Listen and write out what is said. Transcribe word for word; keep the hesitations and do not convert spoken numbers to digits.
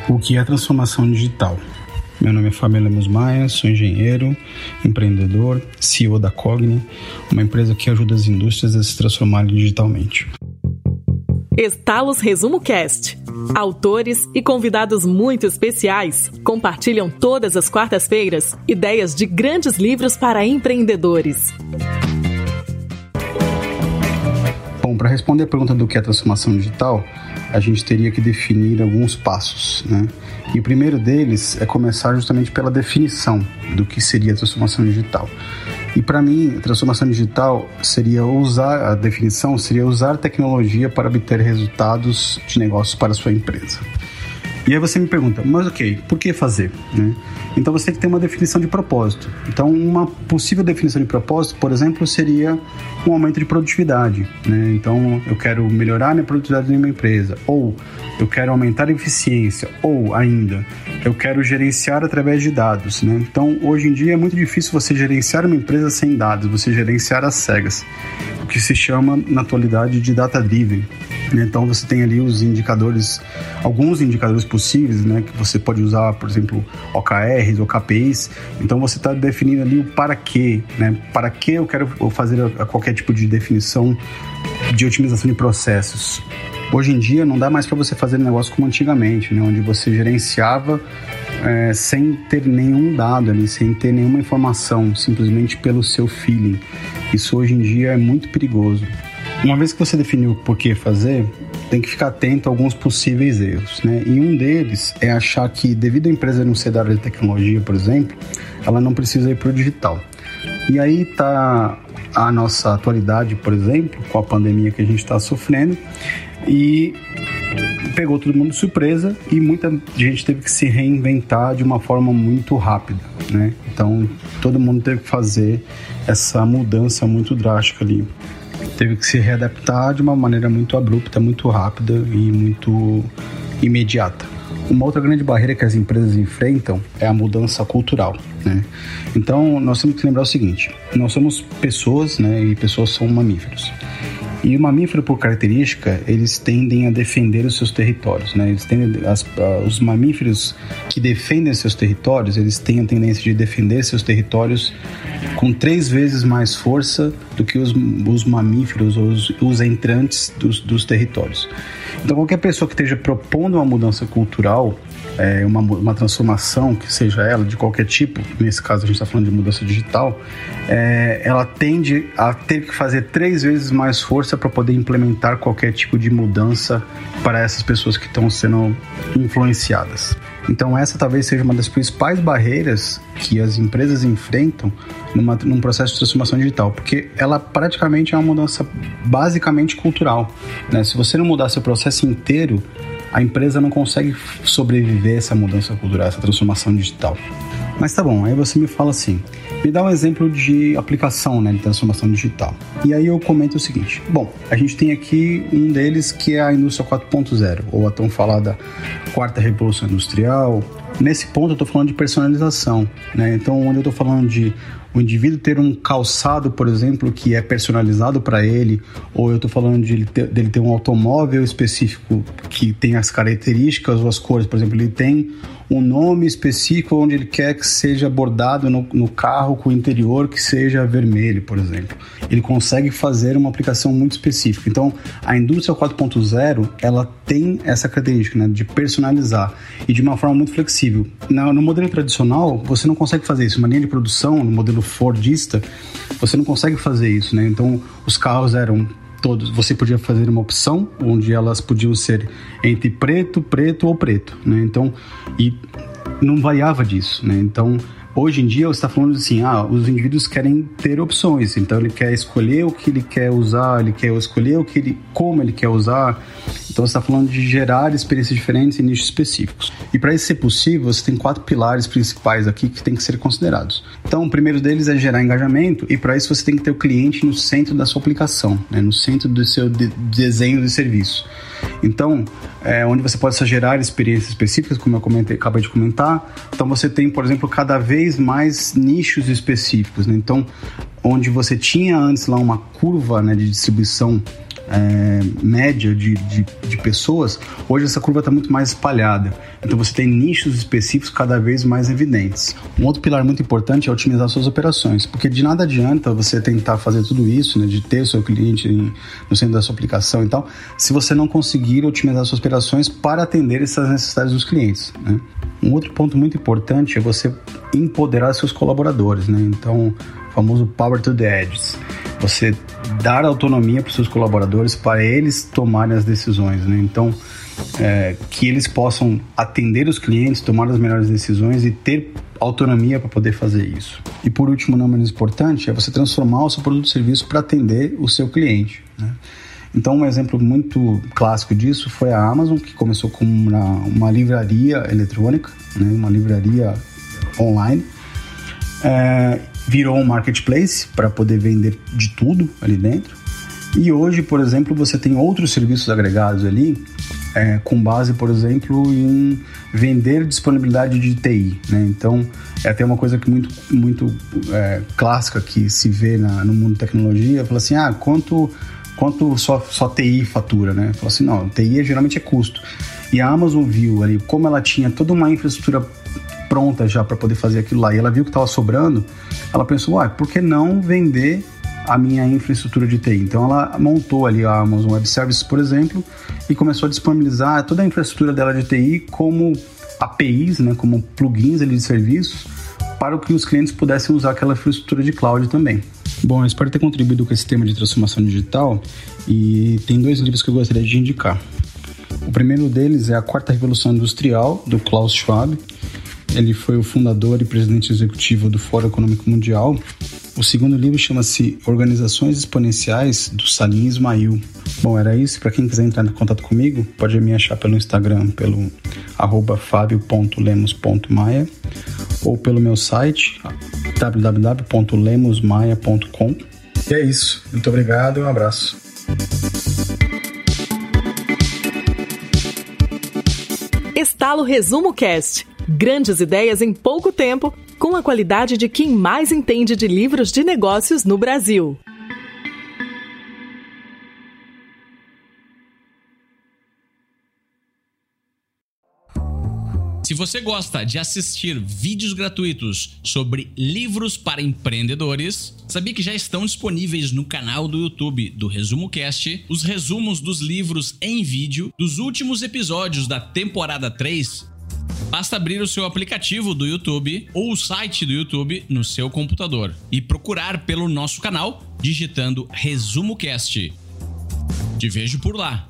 O que é transformação digital? Meu nome é Fábio Lemos Maia, sou engenheiro, empreendedor, C E O da Cogni, uma empresa que ajuda as indústrias a se transformarem digitalmente. Estalos Resumo Cast. Autores e convidados muito especiais compartilham todas as quartas-feiras ideias de grandes livros para empreendedores. Bom, para responder a pergunta do que é transformação digital, a gente teria que definir alguns passos, né? E o primeiro deles é começar justamente pela definição do que seria a transformação digital. E para mim, a transformação digital seria usar, a definição seria usar tecnologia para obter resultados de negócios para a sua empresa. E aí você me pergunta, mas ok, por que fazer? Né? Então você tem que ter uma definição de propósito. Então uma possível definição de propósito, por exemplo, seria um aumento de produtividade. Né? Então eu quero melhorar a minha produtividade na minha empresa, ou eu quero aumentar a eficiência, ou ainda, eu quero gerenciar através de dados. Né? Então hoje em dia é muito difícil você gerenciar uma empresa sem dados, você gerenciar às cegas, o que se chama na atualidade de data-driven. Então você tem ali os indicadores, alguns indicadores possíveis, né, que você pode usar, por exemplo, O K Rs ou K P Is. Então você está definindo ali o para quê, né? Para que eu quero fazer a qualquer tipo de definição de otimização de processos. Hoje em dia não dá mais para você fazer negócio como antigamente, né, onde você gerenciava é, sem ter nenhum dado ali, sem ter nenhuma informação, simplesmente pelo seu feeling. Isso hoje em dia é muito perigoso. Uma vez que você definiu por que fazer, tem que ficar atento a alguns possíveis erros, né? E um deles é achar que, devido à empresa não ser da área de tecnologia, por exemplo, ela não precisa ir para o digital. E aí está a nossa atualidade, por exemplo, com a pandemia que a gente está sofrendo, e pegou todo mundo de surpresa e muita gente teve que se reinventar de uma forma muito rápida, né? Então, todo mundo teve que fazer essa mudança muito drástica ali. Teve que se readaptar de uma maneira muito abrupta, muito rápida e muito imediata. Uma outra grande barreira que as empresas enfrentam é a mudança cultural, né? Então, nós temos que lembrar o seguinte, nós somos pessoas, né, e pessoas são mamíferos. E o mamífero, por característica, eles tendem a defender os seus territórios, né? Eles tendem, as, os mamíferos que defendem seus territórios, eles têm a tendência de defender seus territórios com três vezes mais força do que os, os mamíferos ou os, os entrantes dos, dos territórios. Então, qualquer pessoa que esteja propondo uma mudança cultural, é, uma, uma transformação, que seja ela de qualquer tipo, nesse caso a gente está falando de mudança digital, é, ela tende a ter que fazer três vezes mais força para poder implementar qualquer tipo de mudança para essas pessoas que estão sendo influenciadas. Então essa talvez seja uma das principais barreiras que as empresas enfrentam numa, num processo de transformação digital, porque ela praticamente é uma mudança basicamente cultural, né? Se você não mudar seu processo inteiro, a empresa não consegue sobreviver a essa mudança cultural, essa transformação digital. Mas tá bom, aí você me fala assim, me dá um exemplo de aplicação, né, de transformação digital. E aí eu comento o seguinte, bom, a gente tem aqui um deles que é a indústria quatro ponto zero, ou a tão falada quarta revolução industrial. Nesse ponto eu estou falando de personalização, né? Então onde eu estou falando de o indivíduo ter um calçado, por exemplo, que é personalizado para ele, ou eu estou falando de ele ter, dele ter um automóvel específico que tem as características ou as cores, por exemplo, ele tem um nome específico onde ele quer que seja bordado no, no carro com o interior que seja vermelho, por exemplo. Ele consegue fazer uma aplicação muito específica. Então, a indústria quatro ponto zero, ela tem essa característica, né, de personalizar e de uma forma muito flexível. No, no modelo tradicional, você não consegue fazer isso. Uma linha de produção, no modelo Fordista, você não consegue fazer isso, né? Então, os carros eram todos, você podia fazer uma opção onde elas podiam ser entre preto, preto ou preto, né? Então, e não variava disso, né? Então, hoje em dia você está falando assim, ah, os indivíduos querem ter opções, então ele quer escolher o que ele quer usar, ele quer escolher o que ele, como ele quer usar. Então você está falando de gerar experiências diferentes em nichos específicos. E para isso ser possível, você tem quatro pilares principais aqui que tem que ser considerados. Então o primeiro deles é gerar engajamento, e para isso você tem que ter o cliente no centro da sua aplicação, né? No centro do seu de- desenho de serviço. Então, é, onde você pode gerar experiências específicas, como eu comentei, acabei de comentar. Então você tem, por exemplo, cada vez mais nichos específicos, né? Então, onde você tinha antes lá uma curva, né, de distribuição é, média de, de, de pessoas, hoje essa curva está muito mais espalhada. Então você tem nichos específicos cada vez mais evidentes. Um outro pilar muito importante é otimizar suas operações, porque de nada adianta você tentar fazer tudo isso, né, de ter o seu cliente em, no centro da sua aplicação e tal, se você não conseguir otimizar suas operações para atender essas necessidades dos clientes, né? Um outro ponto muito importante é você empoderar seus colaboradores, né? Então, o famoso Power to the Edges. Você dar autonomia para os seus colaboradores para eles tomarem as decisões, né? Então, é, que eles possam atender os clientes, tomar as melhores decisões e ter autonomia para poder fazer isso. E por último, não menos importante, é você transformar o seu produto ou serviço para atender o seu cliente, né? Então, um exemplo muito clássico disso foi a Amazon, que começou como uma, uma livraria eletrônica, né, uma livraria online, é, virou um marketplace para poder vender de tudo ali dentro. E hoje, por exemplo, você tem outros serviços agregados ali, é, com base, por exemplo, em vender disponibilidade de T I, né? Então, é até uma coisa que muito, muito é, clássica que se vê na, no mundo de tecnologia, fala assim, ah, quanto... quanto só, só T I fatura, né? Fala assim, não, T I geralmente é custo. E a Amazon viu ali, como ela tinha toda uma infraestrutura pronta já para poder fazer aquilo lá, e ela viu que estava sobrando, ela pensou, ah, por que não vender a minha infraestrutura de T I? Então ela montou ali a Amazon Web Services, por exemplo, e começou a disponibilizar toda a infraestrutura dela de T I como A P Is, né, como plugins ali de serviços, para que os clientes pudessem usar aquela infraestrutura de cloud também. Bom, eu espero ter contribuído com esse tema de transformação digital e tem dois livros que eu gostaria de indicar. O primeiro deles é A Quarta Revolução Industrial, do Klaus Schwab. Ele foi o fundador e presidente executivo do Fórum Econômico Mundial. O segundo livro chama-se Organizações Exponenciais, do Salim Ismail. Bom, era isso. Para quem quiser entrar em contato comigo, pode me achar pelo Instagram, pelo arroba fabio ponto lemos ponto maia ou pelo meu site w w w ponto lemos maia ponto com. E é isso. Muito obrigado e um abraço. Estalo Resumo Cast. Grandes ideias em pouco tempo, com a qualidade de quem mais entende de livros de negócios no Brasil. Se você gosta de assistir vídeos gratuitos sobre livros para empreendedores, sabia que já estão disponíveis no canal do YouTube do Resumo Cast os resumos dos livros em vídeo dos últimos episódios da temporada três? Basta abrir o seu aplicativo do YouTube ou o site do YouTube no seu computador e procurar pelo nosso canal digitando Resumo Cast. Te vejo por lá.